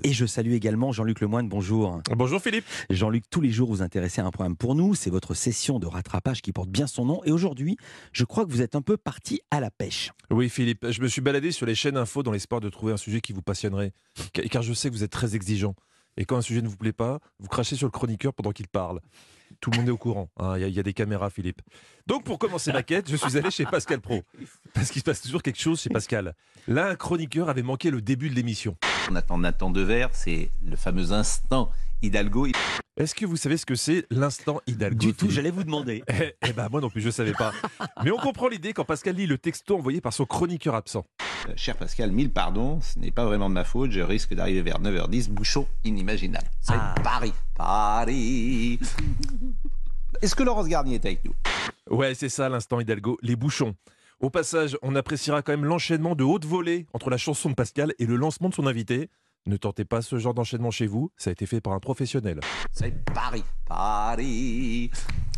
Et je salue également Jean-Luc Lemoyne, bonjour. Bonjour Philippe. Jean-Luc, tous les jours vous intéressez à un programme pour nous, c'est votre session de rattrapage qui porte bien son nom. Et aujourd'hui, je crois que vous êtes un peu parti à la pêche. Oui Philippe, je me suis baladé sur les chaînes info dans l'espoir de trouver un sujet qui vous passionnerait. Car je sais que vous êtes très exigeant. Et quand un sujet ne vous plaît pas, vous crachez sur le chroniqueur pendant qu'il parle. Tout le monde est au courant, hein, y a des caméras Philippe. Donc pour commencer ma quête, je suis allé chez Pascal Pro. Parce qu'il se passe toujours quelque chose chez Pascal. Là, un chroniqueur avait manqué le début de l'émission. On attend Nathan Devers, c'est le fameux instant Hidalgo. Est-ce que vous savez ce que c'est l'instant Hidalgo, Du tout, Philippe? j'allais vous demander. Eh ben moi non plus, je savais pas. Mais on comprend l'idée quand Pascal lit le texto envoyé par son chroniqueur absent. Cher Pascal, mille pardons, ce n'est pas vraiment de ma faute, je risque d'arriver vers 9h10, bouchon inimaginable. Ça va être Paris, Paris. Est-ce que Laurence Garnier est avec nous? Ouais, c'est ça l'instant Hidalgo, les bouchons. Au passage, on appréciera quand même l'enchaînement de haute volée entre la chanson de Pascal et le lancement de son invité. Ne tentez pas ce genre d'enchaînement chez vous, ça a été fait par un professionnel. Ça va être Paris, Paris.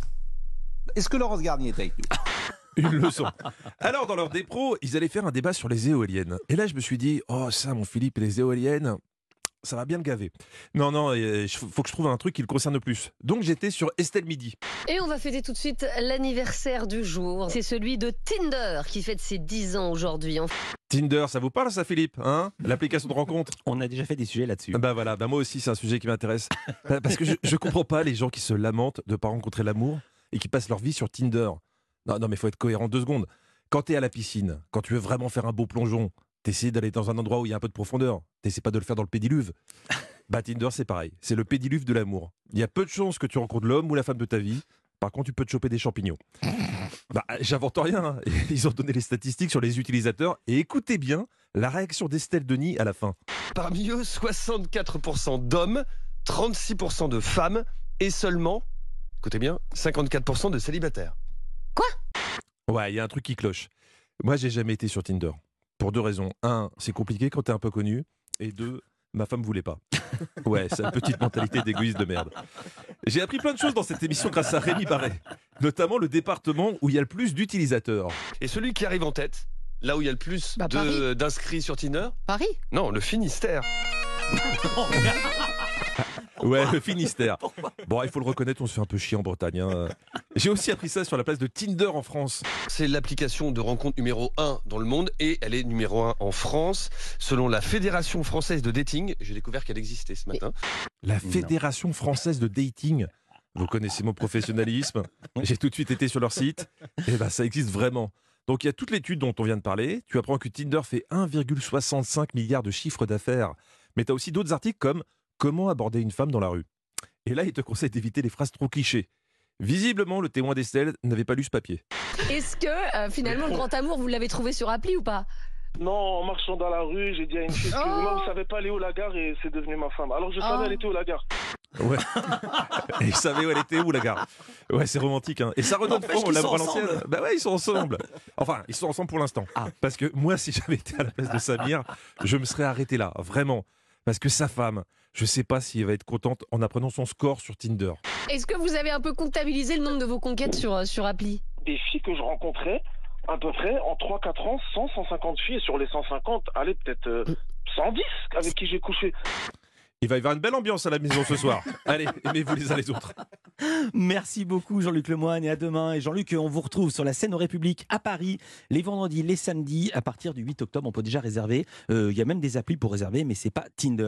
Est-ce que Laurence Garnier est avec nous? Une leçon. Alors, dans leur dépro, ils allaient faire un débat sur les éoliennes. Et là, je me suis dit, oh ça, mon Philippe, les éoliennes, ça va bien le gaver. Non, faut que je trouve un truc qui le concerne plus. Donc, j'étais sur Estelle Midi. Et on va fêter tout de suite l'anniversaire du jour. C'est celui de Tinder qui fête ses 10 ans aujourd'hui. Tinder, ça vous parle ça, Philippe, hein? L'application de rencontre. On a déjà fait des sujets là-dessus. Bah voilà, moi aussi, c'est un sujet qui m'intéresse. Parce que je comprends pas les gens qui se lamentent de ne pas rencontrer l'amour et qui passent leur vie sur Tinder. Non, mais faut être cohérent 2 secondes. Quand t'es à la piscine, quand tu veux vraiment faire un beau plongeon, t'essaies d'aller dans un endroit où il y a un peu de profondeur. T'essaies pas de le faire dans le pédiluve. Bah Tinder, c'est pareil. C'est le pédiluve de l'amour. Il y a peu de chances que tu rencontres l'homme ou la femme de ta vie. Par contre, tu peux te choper des champignons. Bah, j'invente rien. Hein. Ils ont donné les statistiques sur les utilisateurs. Et écoutez bien la réaction d'Estelle Denis à la fin. Parmi eux, 64% d'hommes, 36% de femmes et seulement, écoutez bien, 54% de célibataires. Ouais, il y a un truc qui cloche. Moi, j'ai jamais été sur Tinder. Pour 2 raisons. 1, c'est compliqué quand t'es un peu connu. Et 2, ma femme voulait pas. Ouais, c'est une petite mentalité d'égoïste de merde. J'ai appris plein de choses dans cette émission grâce à Rémi Barret. Notamment le département où il y a le plus d'utilisateurs. Et celui qui arrive en tête, là où il y a le plus Paris. d'inscrits sur Tinder? Paris. Non, le Finistère. Ouais, le Finistère. Bon, il faut le reconnaître, on se fait un peu chier en Bretagne. Hein. J'ai aussi appris ça sur la place de Tinder en France. C'est l'application de rencontre numéro 1 dans le monde et elle est numéro 1 en France. Selon la Fédération française de dating, j'ai découvert qu'elle existait ce matin. La Fédération française de dating. Vous connaissez mon professionnalisme. J'ai tout de suite été sur leur site. Et ben, ça existe vraiment. Donc il y a toute l'étude dont on vient de parler. Tu apprends que Tinder fait 1,65 milliard de chiffre d'affaires. Mais tu as aussi d'autres articles comme comment aborder une femme dans la rue. Et là, il te conseille d'éviter les phrases trop clichés. Visiblement, le témoin d'Estelle n'avait pas lu ce papier. Est-ce que finalement le grand amour, vous l'avez trouvé sur appli ou pas? Non, en marchant dans la rue, j'ai dit à une fille, excusez-moi, vous savez pas aller où la gare et c'est devenu ma femme. Alors je savais elle était où la gare. Ouais. Et il savait où elle était, où la gare. Ouais, c'est romantique. Hein. Et ça redonne N'empêche fond, qu'ils la sont l'ancienne. ensemble. Bah ouais, ils sont ensemble. Enfin, ils sont ensemble pour l'instant. Parce que moi, si j'avais été à la place de Samir, je me serais arrêté là, vraiment. Parce que sa femme, je sais pas si elle va être contente en apprenant son score sur Tinder. Est-ce que vous avez un peu comptabilisé le nombre de vos conquêtes sur appli? Des filles que je rencontrais, à peu près en 3-4 ans, 150 filles. Et sur les 150, allez, peut-être 110 avec qui j'ai couché. Il va y avoir une belle ambiance à la maison ce soir. Allez, aimez-vous les uns les autres. Merci beaucoup Jean-Luc Lemoyne et à demain. Et Jean-Luc, on vous retrouve sur la scène aux Républiques à Paris les vendredis, les samedis à partir du 8 octobre. On peut déjà réserver. Il y a même des applis pour réserver, mais c'est pas Tinder.